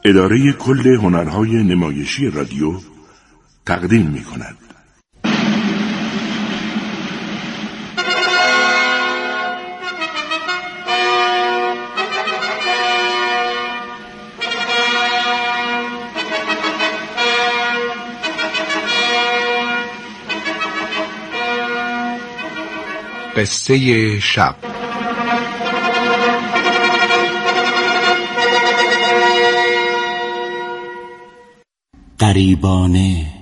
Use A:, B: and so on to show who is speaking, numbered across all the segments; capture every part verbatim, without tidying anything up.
A: اداره کل هنرهای نمایشی رادیو تقدیم می کند.
B: قصه شب.
C: غریبانه.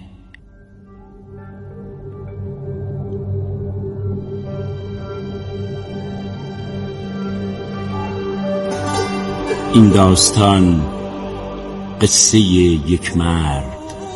C: این داستان قصه یک مرد.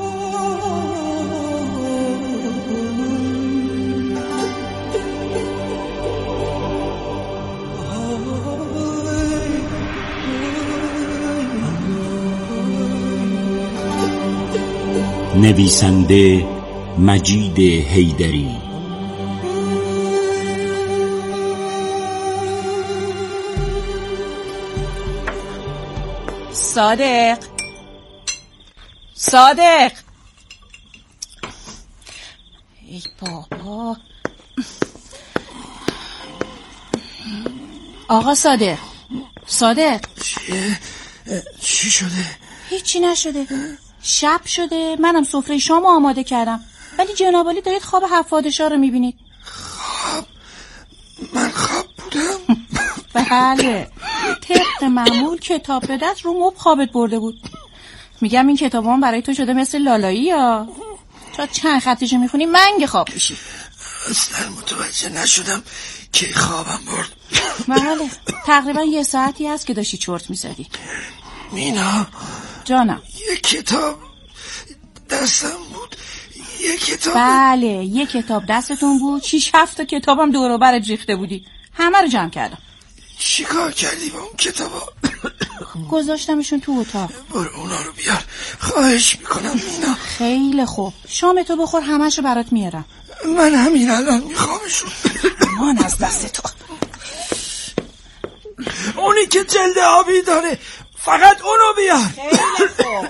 C: نویسنده مجید حیدری.
D: صادق صادق ای بابا. آقا صادق صادق
E: چیه؟ چی شده؟
D: هیچی نشده. شب شده، منم سفره شامو آماده کردم، ولی جنابالی دارید خواب حفادشا رو میبینید.
E: خواب؟ من خواب بودم؟
D: بله، طبق معمول کتاب به دست رو مبل خوابت برده بود. میگم این کتاب هم برای تو شده مثل لالایی یا تا چند خطشو میخونی منگ خواب میشی.
E: اصلا متوجه نشدم که خوابم برد.
D: بله، تقریبا یه ساعتی هست که داشتی چرت میزدی.
E: مینا
D: جانم.
E: یه کتاب دستم بود. یه کتاب.
D: بله، یه کتاب دستتون بود. شیش هفت تا کتابم دور و برت ریخته بودی. همه رو جمع کردم.
E: چی کار کردی با اون کتابا؟
D: گذاشتمشون تو اتاق.
E: برو اونا رو بیار، خواهش میکنم مینا.
D: خیلی خوب، شام تو بخور، همش رو برات میارم.
E: من همین الان میخوامشون.
D: امان از دست تو.
E: اونی که جلد آبی داره، فقط اونو بیار.
D: خیلی خوب.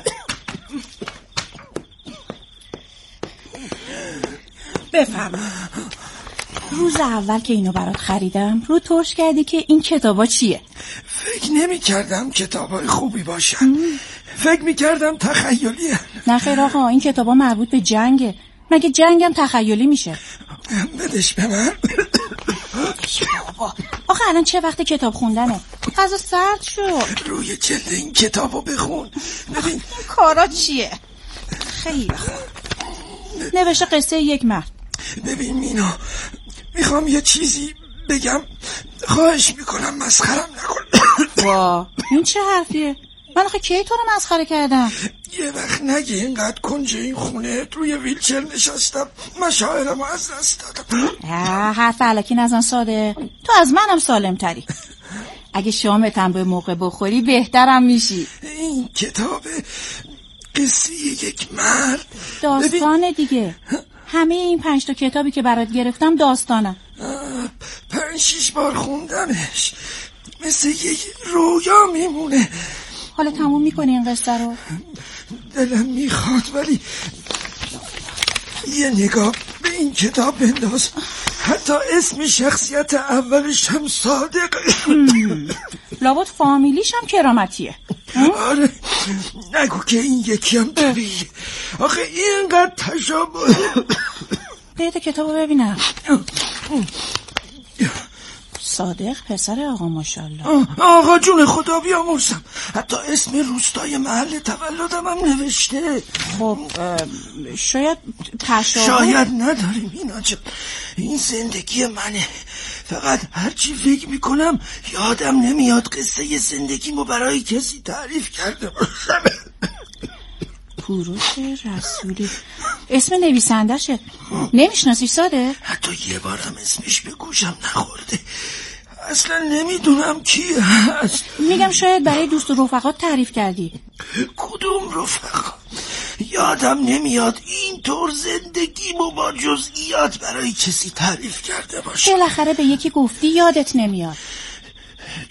D: بفهم. روز اول که اینو برات خریدم رو ترش کردی که این کتابا چیه؟
E: فکر نمی کردم کتابای خوبی باشن. ام. فکر می کردم تخیلیه.
D: نه خیر آقا، این کتابا مربوط به جنگه. مگه جنگم تخیلی میشه؟
E: بدش به من.
D: بدش بابا. آخه الان چه وقت کتاب خوندنه؟ غذا سرد شد.
E: روی جلد این کتابو بخون. ببین
D: این کارا چیه؟ خیلی خوب. نوشته قصه یک مرد.
E: ببین مینا، میخوام یه چیزی بگم، خواهش میکنم مسخرم نکن.
D: وا، این چه حرفیه؟ من آخه کی تو رو مسخره کردم؟
E: یه وقت نگی اینقدر کنج این خونه روی ویلچر نشستم، مشاعرمو از دست دادم.
D: حرف الکی نزن صادق، تو از منم سالم تری. اگه شامتم به موقع بخوری بهترم میشی.
E: این کتاب قصه یک مرد
D: داستانه دیگه. همه این پنج تا کتابی که برات گرفتم داستانه.
E: پنج شیش بار خوندمش، مثل یک رویا میمونه.
D: حالا تموم میکنی این قصه رو؟
E: دلم میخواد، ولی یه نگاه به این کتاب بنداز. حتی اسم شخصیت اولش هم صادق.
D: لابد فامیلیش هم کرامتیه.
E: آره، نگو که این یکی هم طبیعیه. آخه اینقدر تشابه.
D: بیاید کتابو ببینم. صادق پسر آقا ماشاءالله.
E: آقا جون خدا بیامرزم، حتی اسم روستای محل تولدم هم نوشته.
D: خب شاید تشابه.
E: شاید نداری مینا جان، این زندگی منه. فقط هرچی فکر میکنم یادم نمیاد قصه زندگیمو برای کسی تعریف کرده باشم.
D: کوروش رسولی اسم نویسندشه. نمیشناسی صادق؟
E: حتی یه بارم اسمش به گوشم نخورده. اصلا نمیدونم کی هست.
D: میگم شاید برای دوست و رفقات تعریف کردی.
E: کدوم رفقا؟ یادم نمیاد اینطور زندگیمو با جزئیات برای کسی تعریف کرده باشم.
D: بالاخره به یکی گفتی یادت نمیاد.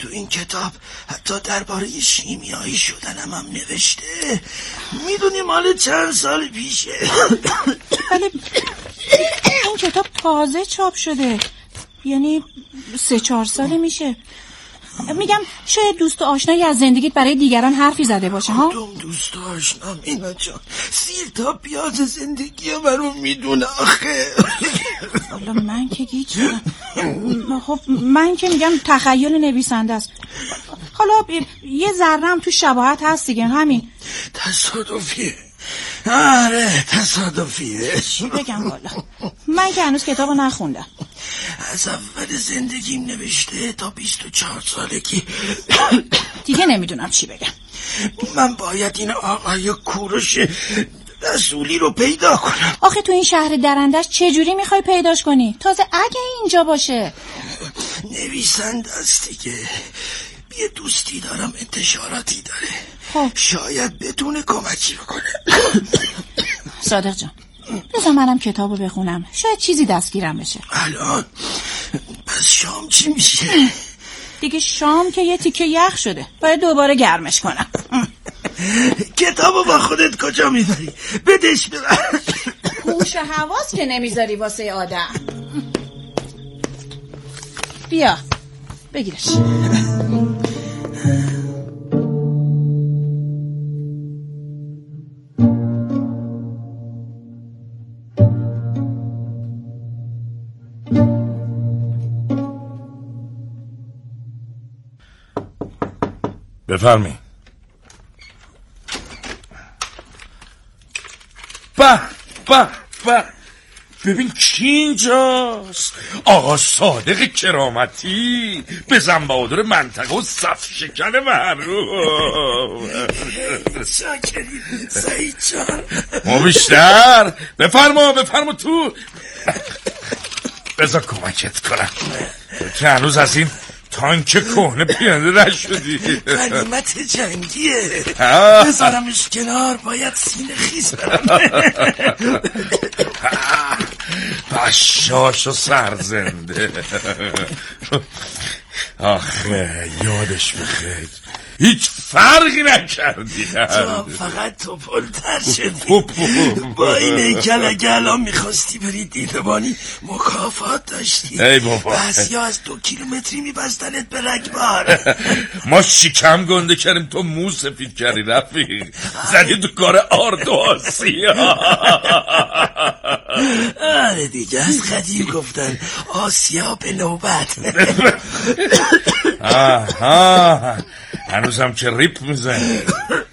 E: تو این کتاب حتی درباره شیمیایی شدنم هم نوشته. میدونی مال چند سال پیشه.
D: ولی این کتاب تازه چاپ شده، یعنی سه چهار ساله میشه. میگم شاید دوست و آشنایی از زندگیت برای دیگران حرفی زده باشه ها؟
E: کدوم دوست و آشنا مینا جان؟ سیر تا پیاز زندگی منو میدونه آخه.
D: حالا من که گیج شدم. خب من که میگم تخیل نویسنده است. حالا یه ذره‌ام تو شباهت هست دیگه، همین.
E: تصادفیه. آره تصادفیه.
D: چی بگم والا، من که هنوز کتابو نخوندم.
E: از اول زندگیم نوشته تا بیست و چهار سالگی.
D: دیگه نمیدونم چی بگم.
E: من باید این آقای کوروش رسولی رو پیدا کنم.
D: آخه تو این شهر درندش چجوری میخوای پیداش کنی؟ تازه اگه اینجا باشه.
E: نویسنده است دیگه. یه دوستی دارم انتشاراتی داره.
D: خب
E: شاید بتونه کمکی بکنه.
D: صادق جان بذار منم کتابو بخونم، شاید چیزی دستگیرم بشه.
E: الان پس شام چی میشه؟
D: دیگه شام که یه تیکه یخ شده، باید دوباره گرمش کنم.
E: کتابو با خودت کجا میبری؟ بدش ببر.
D: هوش حواس که نمیذاری واسه آدم. بیا بگیرش.
F: بفرمی. به به به، ببین کی اینجاست؟ آقا صادق کرامتی، بزن بهادر منطقه و صف شکن معروف.
E: شاکری سعید جان.
F: ما بیشتر. بفرما بفرما تو. بذار کمکت کنم که هنوز از این تانک کهنه پیاده نشدی.
E: غنیمت جنگیه. بذارمش کنار، باید سینه خیز برم.
F: بشاش و سرزنده. آخه یادش بخیر، هیچ فرقی نکردی.
E: تو فقط تو پلتر شدی. با این هیکل اگه الان میخواستی بری دیدبانی مکافات داشتی.
F: ای بابا،
E: بس یا از دو کیلومتری میبستنت به رگبار.
F: ما شکم گنده کردیم، تو مو سفید کردی رفیق. زدی تو کار آرد و آسیا.
E: آره دیگه، از قدیم گفتن آسیا به نوبت.
F: آها، هنوزم که ریپ میزنی.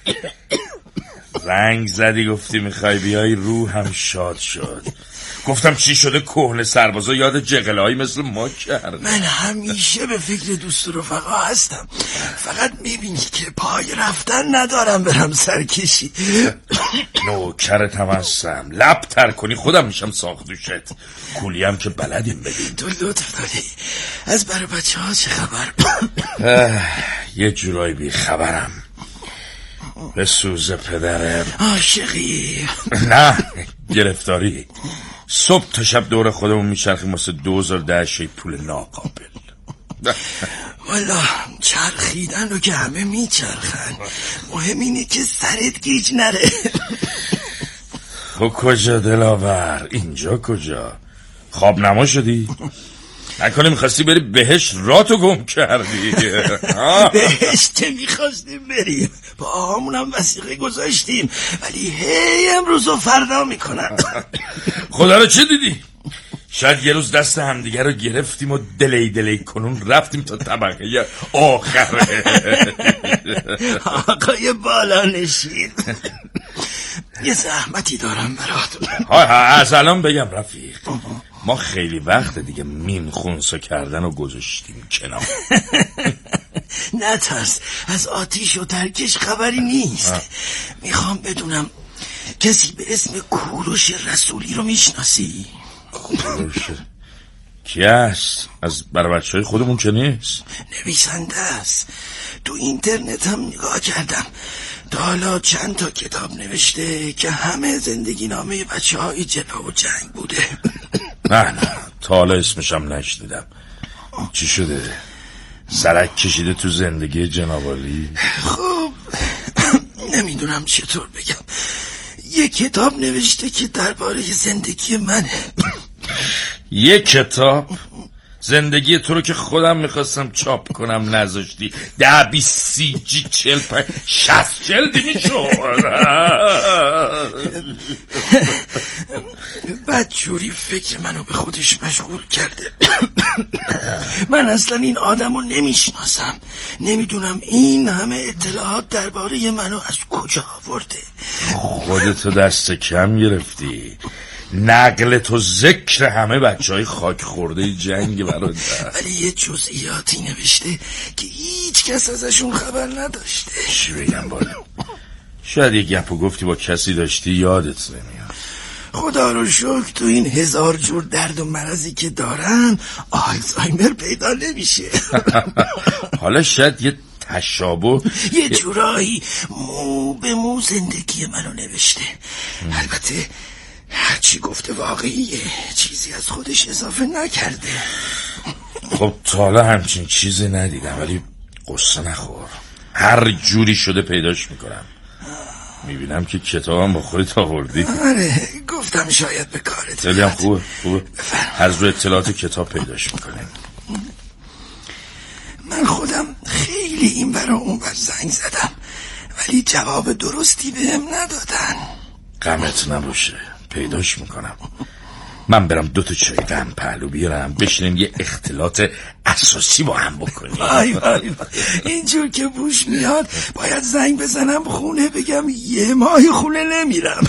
F: زنگ زدی گفتی میخوای بیای، روحم شاد شد. گفتم چی شده کهنه سربازا یاد جغله‌ای مثل ما کرد.
E: من همیشه به فکر دوست و رفقا هستم، فقط میبینی که پای رفتن ندارم برم سرکشی.
F: نوکرتم هستم، لب تر کنی خودم میشم ساختوشت. کولیم که بلدیم بدیم.
E: تو لطف داری. از برای بچه ها چه خبر؟
F: یه جورایی بی خبرم. به سوز پدرم.
E: عاشقی؟
F: نه، گرفتاری. صبح تا شب دور خودمون میچرخیم واسه دوزار ده شی پول ناقابل.
E: والا چرخیدن رو که همه میچرخن، مهم اینه که سرت گیج نره.
F: خب کجا دلاور؟ اینجا کجا؟ خواب نما شدی؟ نکنه میخواستی بری بهشت، راتو گم کردی.
E: بهشت که میخواستیم بریم، با آقامونم وثیقه گذاشتیم، ولی هی امروز و فردا میکنن.
F: خدا رو چه دیدی؟ شاید یه روز دست همدیگه رو گرفتیم و دلی دلی کنون رفتیم تا طبقه آخره.
E: آقای بالا نشین، یه زحمتی دارم برات.
F: از الان بگم رفیق، ما خیلی وقت دیگه میم خونسا کردن و گذاشتیم کنار.
E: نترس، از آتیش و ترکش خبری نیست. میخوام بدونم کسی به اسم کوروش رسولی رو میشناسی؟
F: کوروش کی است؟ از برای بچه های خودمون که نیست؟
E: نویسنده است، تو اینترنت هم نگاه کردم، تا حالا چند تا کتاب نوشته که همه زندگی نامه بچه های جبهه و جنگ بوده.
F: نه نه، تا حالا اسمشم نشنیدم. چی شده؟ سرک کشیده تو زندگی جنابالی.
E: خب نمیدونم چطور بگم. یه کتاب نوشته که درباره زندگی منه.
F: یه کتاب؟ زندگی تو رو که خودم میخواستم چاپ کنم نذاشتی. ده بیست سی جی چل پنج شست جلدی میشود.
E: بدجوری فکر منو به خودش مشغول کرده. من اصلا این آدم رو نمیشناسم. نمیدونم این همه اطلاعات درباره منو از کجا آورده.
F: خودتو دست کم گرفتی. نقل تو ذکر همه بچه های خاک خورده جنگ برادر.
E: ولی یه جزئیاتی نوشته که هیچ کس ازشون خبر نداشته.
F: چی بگم بالا؟ شاید یه گپ و گفتی با کسی داشتی یادت نمیاد.
E: خدا رو شکر تو این هزار جور درد و مرضی که دارم آلزایمر پیدا نمیشه.
F: حالا شاید یه تشابه
E: یه جورایی مو به مو زندگی منو نوشته. البته هرچی گفته واقعیه، چیزی از خودش اضافه نکرده.
F: خب تا حالا همچین چیزی ندیدم، ولی قصه نخور. هر جوری شده پیداش میکنم. میبینم که کتابم با خودت آوردی.
E: آره گفتم شاید به کارت
F: خیلی هم خوبه خوبه. از رو اطلاعات کتاب پیداش میکنیم.
E: من خودم خیلی این برا اون بر زنگ زدم ولی جواب درستی بهم ندادن.
F: غمت نباشه، پیداش میکنم. من برم دو تا چای غم پهلو بیارم بشینیم یه اختلاط اساسی با هم بکنیم.
E: وای وای وای اینجور که بوش میاد باید زنگ بزنم خونه بگم یه ماه خونه نمیرم.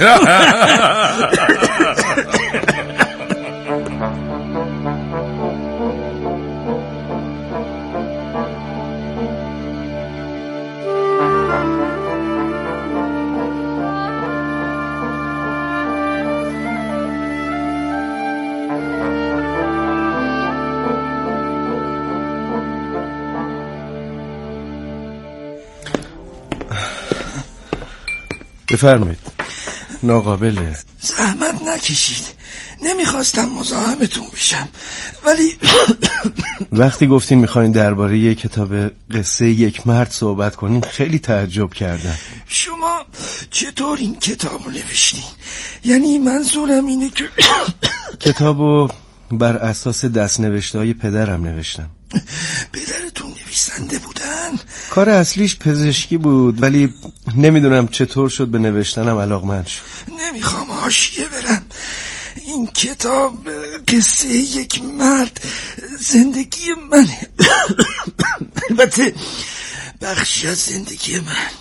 G: بفرمایید. ناقابله.
E: زحمت نکشید، نمیخواستم مزاحمتون بشم ولی
G: وقتی گفتین میخواین درباره یک کتاب قصه یک مرد صحبت کنین خیلی تعجب کردم.
E: شما چطور این کتاب رو نوشتین؟ یعنی منظورم اینه که
G: کتابو بر اساس دست‌نوشته های پدرم نوشتم.
E: پدرتون نویسنده بودن؟
G: کار اصلیش پزشکی بود ولی نمیدونم چطور شد به نوشتنم علاقمند شد.
E: نمیخوام حاشیه برم. این کتاب قصه یک مرد زندگی منه. البته بخشی از زندگی من.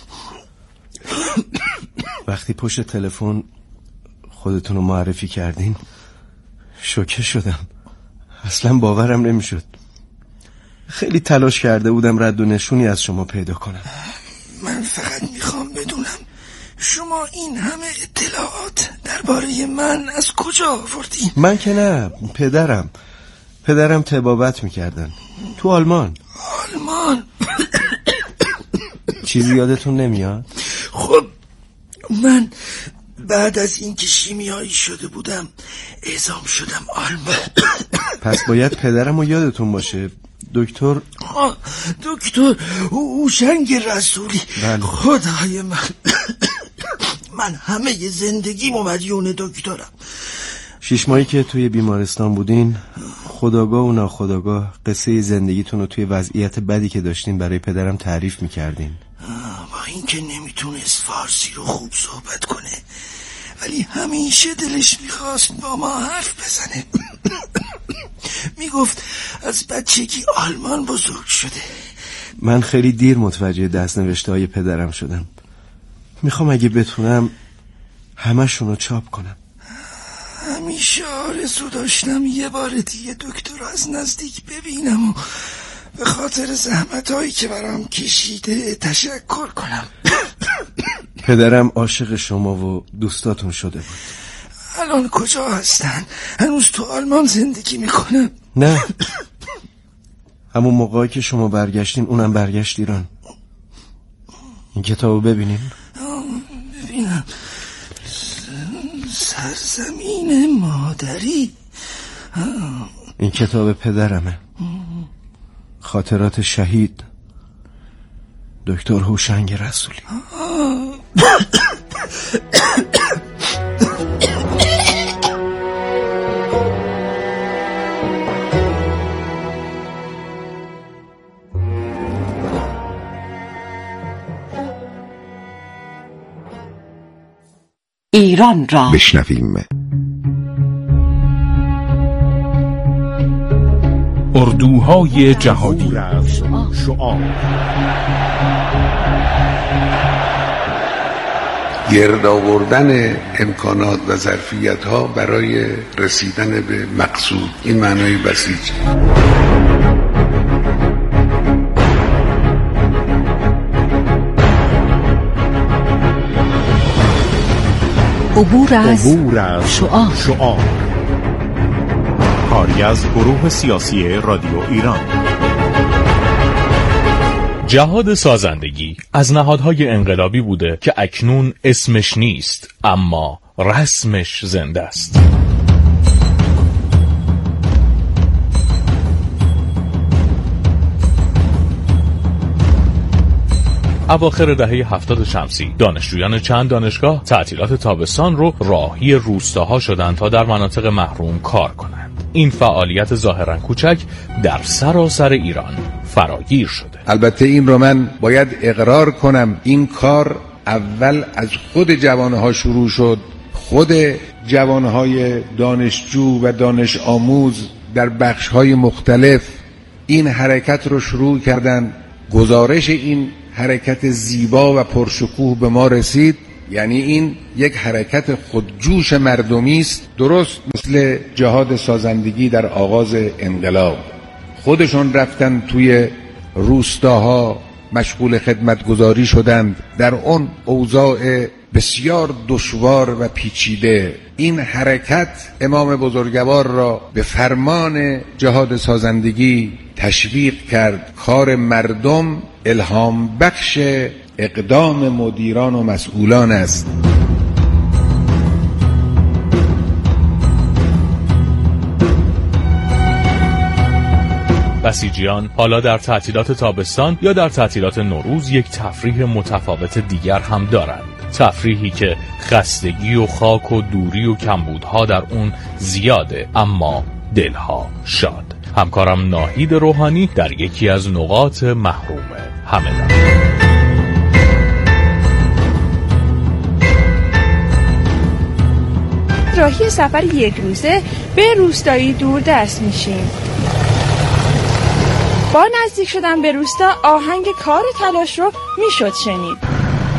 G: وقتی پشت تلفن خودتون رو معرفی کردین شوکه شدم. اصلا باورم نمیشد. خیلی تلاش کرده بودم رد و نشونی از شما پیدا کنم.
E: من فقط میخوام بدونم شما این همه اطلاعات درباره من از کجا آوردین؟
G: من که نه، پدرم پدرم طبابت میکردن تو آلمان.
E: آلمان؟
G: چیزی یادتون نمیاد؟
E: خب من بعد از اینکه شیمیایی شده بودم اعزام شدم آلمان.
G: پس باید پدرم رو یادتون باشه. دکتر
E: دکتر هوشنگ رسولی.
G: بله.
E: خدای من من همه زندگی مدیون دکترم.
G: شش ماهی که توی بیمارستان بودین خودآگاه و ناخودآگاه قصه زندگیتون رو توی وضعیت بدی که داشتین برای پدرم تعریف میکردین.
E: با این که نمیتونست فارسی رو خوب صحبت کنه ولی همیشه دلش میخواست با ما حرف بزنه. میگفت از بچگی آلمان بزرگ شده.
G: من خیلی دیر متوجه دست‌نوشته های پدرم شدم. میخوام اگه بتونم همشون رو چاپ کنم.
E: همیشه آرزو داشتم یه بار دیگه دکتر رو از نزدیک ببینم و به خاطر زحمت هایی که برام کشیده تشکر کنم.
G: پدرم عاشق شما و دوستاتون شده بود.
E: الان کجا هستن؟ هنوز تو آلمان زندگی میکنم؟
G: نه، همون موقعی که شما برگشتین اونم برگشت ایران. این کتابو ببینین.
E: ببینم. سرزمین مادری.
G: این کتاب پدرمه. خاطرات شهید دکتر هوشنگ رسولی.
H: ایران را
B: بشنویم.
I: اردوهای جهادی.
B: گرد آوردن امکانات و ظرفیت ها برای رسیدن به مقصود، این معنای بسیج.
H: عبور از
I: شعار. شعار کاری از گروه سیاسی رادیو ایران. جهاد سازندگی از نهادهای انقلابی بوده که اکنون اسمش نیست، اما رسمش زنده است. اواخر دهه هفتاد شمسی دانشجویان چند دانشگاه تعطیلات تابستان رو راهی روستاها شدند تا در مناطق محروم کار کنند. این فعالیت ظاهراً کوچک در سراسر ایران فراگیر شده.
B: البته این رو من باید اقرار کنم، این کار اول از خود جوانها شروع شد. خود جوانهای دانشجو و دانش آموز در بخشهای مختلف این حرکت رو شروع کردند. گزارش این حرکت زیبا و پرشکوه به ما رسید. یعنی این یک حرکت خودجوش مردمی است، درست مثل جهاد سازندگی در آغاز انقلاب. خودشون رفتن توی روستاها مشغول خدمتگزاری شدند در اون اوضاع بسیار دشوار و پیچیده. این حرکت امام بزرگوار را به فرمان جهاد سازندگی تشویق کرد. کار مردم الهام بخش اقدام مدیران و مسئولان است.
I: بسیجیان حالا در تعطیلات تابستان یا در تعطیلات نوروز یک تفریح متفاوت دیگر هم دارند. تفریحی که خستگی و خاک و دوری و کمبودها در اون زیاده، اما دلها شاد. همکارم ناهید روحانی در یکی از نقاط محروم همدان.
J: راهی سفر یک روزه به روستایی دور دست میشیم. با نزدیک شدن به روستا آهنگ کار تلاش رو میشد شنید.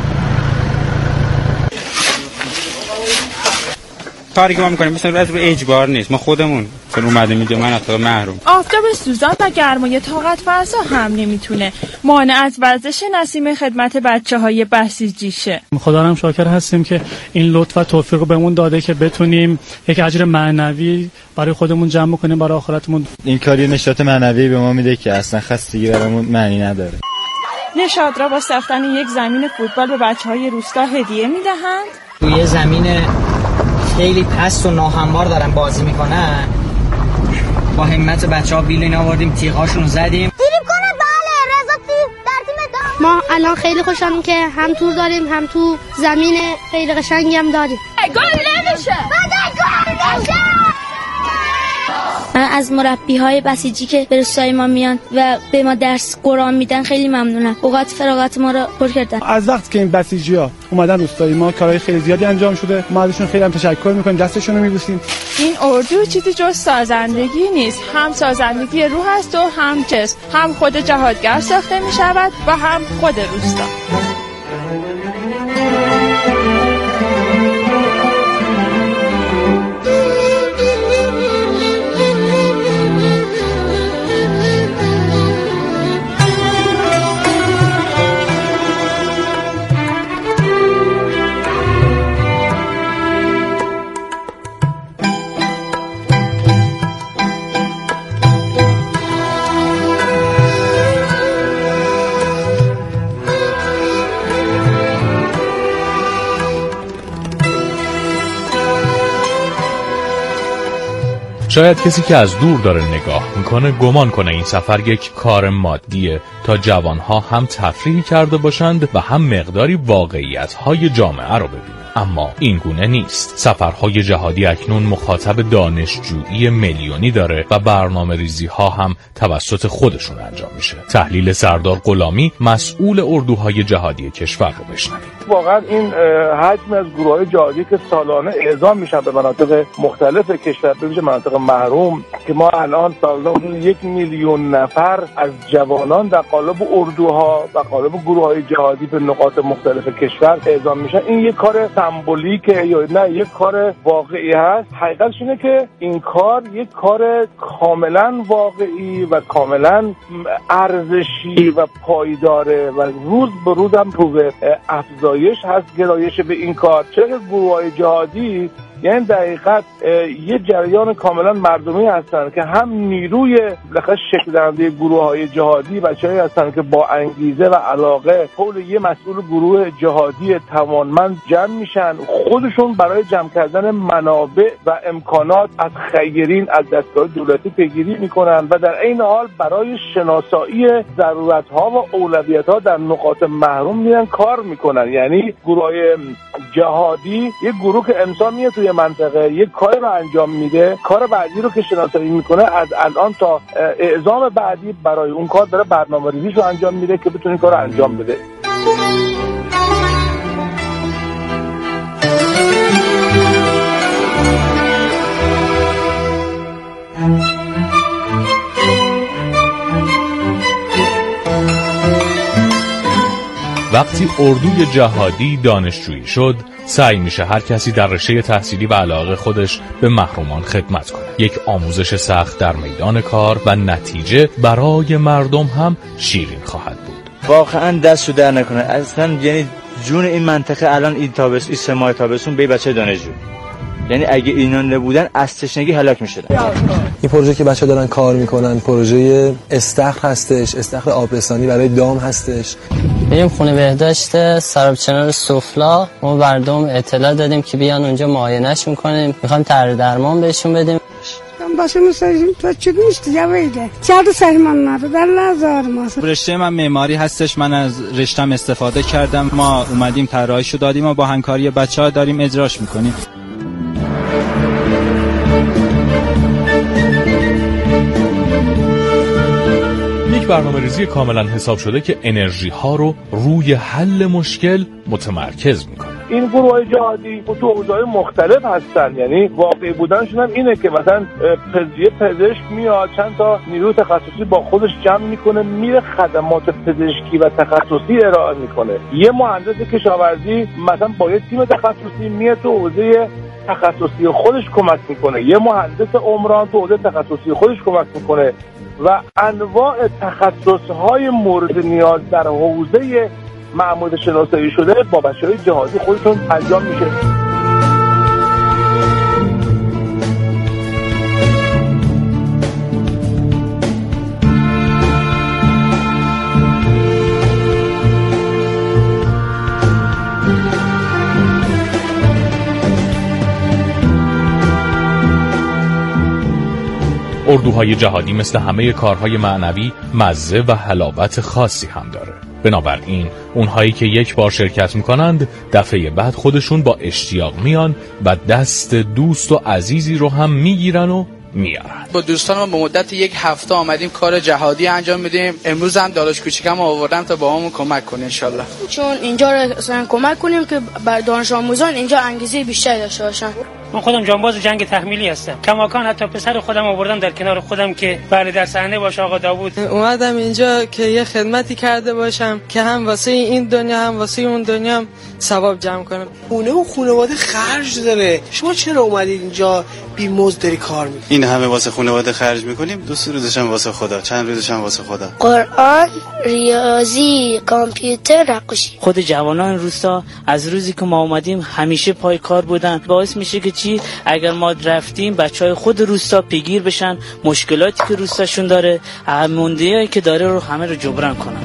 K: کاری که ما میکنیم مثلا از روی اجبار نیست، ما خودمون چون اومدیم اینجا مناطق محروم.
J: آفتاب سوزان و گرمای طاقت فرسا هم نمیتونه مانع از ورزش نسیم خدمت بچه‌های بسیجیشه.
L: خدا هم شاکر هستیم که این لطف و توفیق رو بهمون داده که بتونیم یک اجر معنوی برای خودمون جمع کنیم برای آخرتمون.
M: این کاری نشاط معنوی به ما میده که اصلا خستگی برامون معنی نداره.
J: نشاط را با ساختن یک زمین فوتبال به بچه‌های روستا هدیه میدهند.
N: توی زمین خیلی پست و ناهموار دارن بازی میکنن. با همت بچه‌ها بیل اینا آوردیم، تیغاشون رو زدیم.
O: تیریم کنه. بله رضا تیر در تیم دام. ما الان خیلی خوشحالیم که هم تور داریم هم تو زمین خیلی قشنگی هم داریم.
J: گل نمیشه.
O: گل نمیشه. من از مربی‌های بسیجی که به روستای ما میان و به ما درس قرآن میدن خیلی ممنونم. اوقات فراغت ما رو پر کردن.
L: از وقتی که این بسیجی‌ها اومدن روستای ما کارهای خیلی زیادی انجام شده. ما ازشون خیلی هم تشکر می‌کنیم، دستشون رو می‌بوسیم.
J: این اردو چیزی جز سازندگی نیست، هم سازندگی روح است و هم جسم. هم خود جهادگر ساخته می‌شود و هم خود روستا.
I: شاید کسی که از دور داره نگاه میکنه گمان کنه این سفر یک کار مادیه تا جوانها هم تفریحی کرده باشند و هم مقداری واقعیت‌های جامعه رو ببینند. اما این گونه نیست. سفرهای جهادی اکنون مخاطب دانشجویی میلیونی داره و برنامه ریزی ها هم توسط خودشون انجام میشه. تحلیل سردار غلامی مسئول اردوهای جهادی کشور رو بشنوید.
P: واقعا این حجم از گروه‌های جهادی که سالانه اعزام میشن به مناطق مختلف کشور، به ویژه مناطق محروم، که ما الان سالانه یک میلیون نفر از جوانان در قالب اردوها و قالب گروه‌های جهادی به نقاط مختلف کشور اعزام میشن، این یک کار سمبولیکه یا نه یک کار واقعی هست؟ حقیقتش اینه که این کار یک کار کاملا واقعی و کاملا ارزشی و پایداره و روز به روز هم رو افزایش هست گرایش به این کار. چرا که گروه‌های جهادی یعنی دقیقاً یه جریان کاملا مردمی هستن که هم نیروی لخص شکل دهنده گروه‌های جهادی بچه‌ای هستن که با انگیزه و علاقه حول یه مسئول گروه جهادی توانمند جمع میشن، خودشون برای جمع کردن منابع و امکانات از خیرین از دستگاه دولتی پیگیری میکنن و در عین حال برای شناسایی ضرورت‌ها و اولویت‌ها در نقاط محروم میرن کار میکنن. یعنی گروه‌های جهادی یک گروه که انسان میاد توی منطقه یک کاری رو انجام میده، کار بعدی رو که شناسایی میکنه از الان تا اعزام بعدی برای اون کار داره برنامه ریزیش رو انجام میده که بتونه این کار رو انجام بده.
I: وقتی اردوی جهادی دانشجویی شد، سعی میشه هر کسی در رشته تحصیلی و علاقه خودش به محرومان خدمت کنه. یک آموزش سخت در میدان کار و نتیجه برای مردم هم شیرین خواهد بود.
M: واقعا دستو در نکنه. اصلا یعنی جون این منطقه الان این تابس این سه ماه تابستون به بچه دانشجو، یعنی اگه اینا نبودن از تشنگی هلاک میشدن.
Q: این پروژه که بچه‌ها دارن کار میکنن پروژه استخر هستش، استخر آبرسانی برای دام هستش.
R: بریم خونه بهداشت سراب چنار سفلا، ما مردم اطلاع دادیم که بیان اونجا معاینه‌اش میکنیم، میخوایم طرح درمان بهشون بدیم.
S: başımı sayayım ta çıkmıştı ya böyle. Çaldı saymanları derler zarması.
K: رشته من معماری هستش، من از رشتم استفاده کردم. ما اومدیم طراحیشو دادیم و با همکاری بچه‌ها داریم اجراش میکنیم.
I: یک برنامه ریزی کاملا حساب شده که انرژی ها رو روی حل مشکل متمرکز میکنه.
P: این گروه‌های جهادی تو حوزه‌های مختلف هستن، یعنی واقعی بودنشون هم اینه که مثلا پزشک پزشک میاد چند تا نیرو تخصصی با خودش جمع میکنه، میره خدمات پزشکی و تخصصی ارائه میکنه. یه مهندس کشاورزی مثلا با یه تیم تخصصی میاد تو حوزه تخصصی خودش کمک میکنه، یه مهندس عمران تو حوزه تخصصی خودش کمک میکنه و انواع تخصص‌های مورد نیاز در حوزه معمول شناسایی شده با بچه‌های جهادی خودشون انجام میشه.
I: اردوهای جهادی مثل همه کارهای معنوی مزه و حلاوت خاصی هم داره. بنابراین اونهایی که یک بار شرکت میکنند دفعه بعد خودشون با اشتیاق میان و دست دوست و عزیزی رو هم میگیرن و میارن.
T: با دوستانم به مدت یک هفته آمدیم کار جهادی انجام میدیم. امروز هم داداش کوچیکم آوردم تا با همون کمک کنه انشالله،
O: چون اینجا رو کمک کنیم که بر دانش آموزان اینجا انگیزه بیشتری داشته باشن.
L: من خودم جانباز جنگ تحمیلی هستم، کماکان حتی پسر خودم آوردم در کنار خودم که بله در صحنه باشه آقا داوود.
U: اومدم اینجا که یه خدمتی کرده باشم که هم واسه این دنیا هم واسه اون دنیا هم ثواب جمع کنم.
V: خونه و خانواده خرج داره، شما چرا اومدید اینجا بی مزد داری کار میکنید؟
W: این همه واسه خانواده خرج میکنیم، دو سه روزش هم واسه خدا، چند روزش هم واسه خدا.
O: قرآن، ریاضی، کامپیوتر، نقاشی.
X: خود جوانان روستا از روزی که ما اومدیم همیشه پای کار بودن. باعث میشه که چی اگر ما رفتیم بچهای خود روستا پیگیر بشن، مشکلاتی که روستاشون داره، مونده‌ای که داره رو همه رو جبران کنن.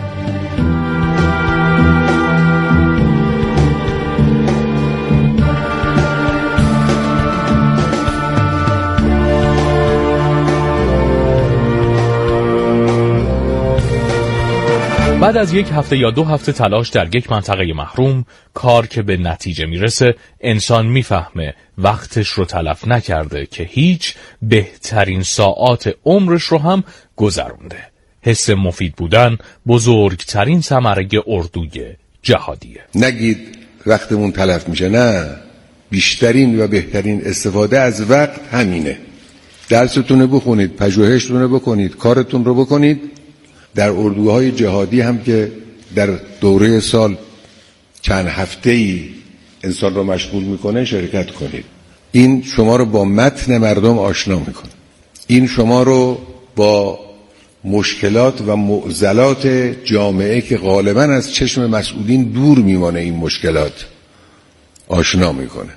I: بعد از یک هفته یا دو هفته تلاش در یک منطقه محروم، کار که به نتیجه میرسه، انسان میفهمه وقتش رو تلف نکرده که هیچ، بهترین ساعات عمرش رو هم گذرونده. حس مفید بودن بزرگترین ثمره اردوی جهادیه.
B: نگید وقتمون تلف میشه، نه، بیشترین و بهترین استفاده از وقت همینه. درستون رو بخونید، پژوهشتون رو بکنید، کارتون رو بکنید. در اردوهای جهادی هم که در دوره سال چند هفته‌ای انسان رو مشغول میکنه شرکت کنید. این شما رو با متن مردم آشنا میکنه. این شما رو با مشکلات و معضلات جامعه که غالباً از چشم مسئولین دور میمانه این مشکلات آشنا میکنه.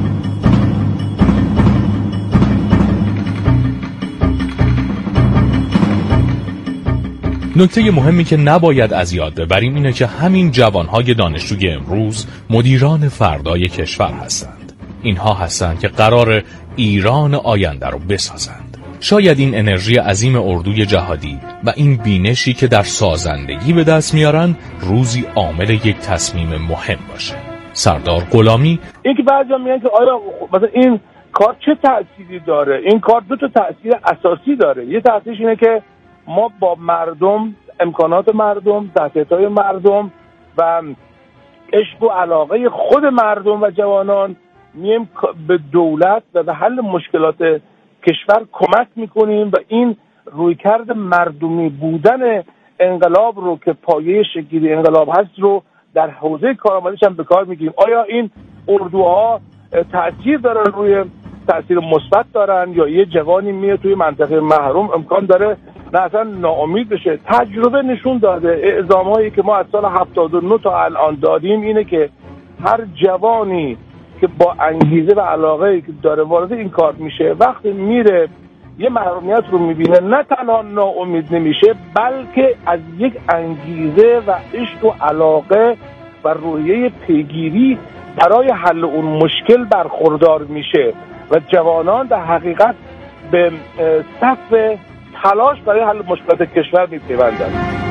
I: نکته مهمی که نباید از یاد ببریم اینه که همین جوانهای دانشجوی امروز مدیران فردای کشور هستند. اینها هستند که قرار ایران آینده رو بسازند. شاید این انرژی عظیم اردوی جهادی و این بینشی که در سازندگی به دست میارن روزی عامل یک تصمیم مهم باشه. سردار غلامی:
P: این که بعضیا میگن که آیا مثلا این کار چه تأثیری داره؟ این کار دو تا تأثیر اساسی داره. یه تأثیرش اینه که ما با مردم، امکانات مردم، ظرفیت‌های مردم و عشق و علاقه خود مردم و جوانان میم به دولت و به حل مشکلات کشور کمک میکنیم و این رویکرد مردمی بودن انقلاب رو که پایه شکلی انقلاب هست رو در حوزه کارآمدیش هم به کار میگیریم. آیا این اردوها تأثیر دارن، روی تأثیر مثبت دارن، یا یه جوانی میاد توی منطقه محروم امکان داره نه اصلا ناامید بشه؟ تجربه نشون داده، اعزام‌هایی که ما از سال هفتاد و نه تا الان دادیم اینه که هر جوانی که با انگیزه و علاقه‌ای که داره وارد این کار میشه، وقتی میره یه محرومیت رو میبینه، نه تنها ناامید نمیشه بلکه از یک انگیزه و عشق و علاقه و روحیه پیگیری برای حل اون مشکل برخوردار میشه و جوانان در حقیقت به صف تلاش برای حل مشکلات کشور میپیوندند.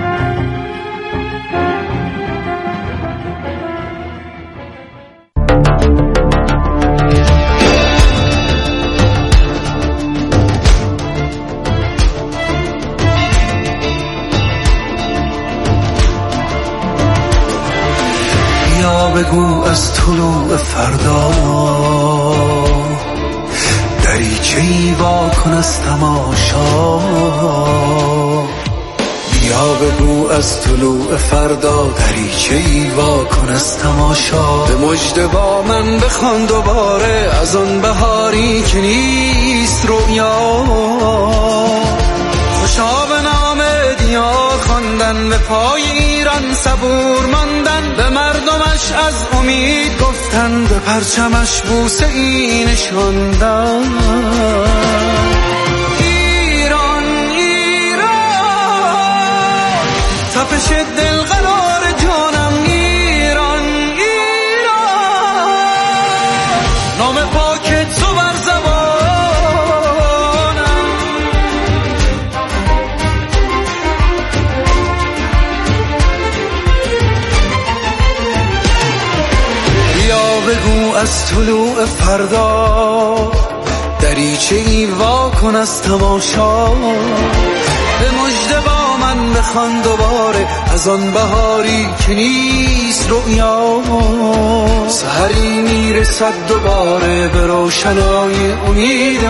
A: بیا بگو از طلوع فردا دریچه‌ای وا کن از تماشا. بیا بگو از طلوع فردا دریچه‌ای وا کن از تماشا. به مژده با من بخوان دوباره از آن بهاری که نیست رویا. خوشا به نام دیار خواندن، به پای ایران صبور ماندن، به مردمش از امید گفتن، به پرچمش بوسه ای نشاندن. ایران ایران تپش دل قرار جانم. ایران ایران نام پاکت تو بر زبانم. بگو از طلوع فردا دریچه‌ای وا کن از تماشا. به مژده با من بخوان دوباره از آن بهاری که نیست رویا. سحری میرسد دوباره به روشنای امید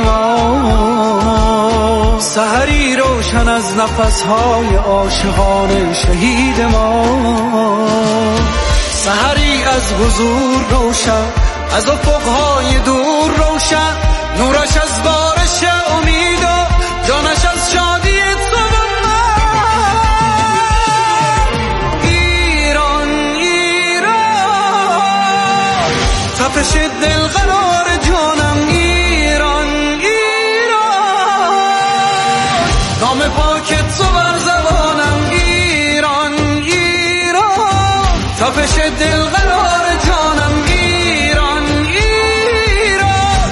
A: ما. سحری روشن از نفسهای عاشقان شهید ما. سحری از حضور روشن، از افقهای دور روشن، نورش از بارش امید و جانش از شادی تو و من. ایران ایران تپش دل قرار جانم. ایران ایران نام پاکت تو بر زبانم. ایران ایران تپش دل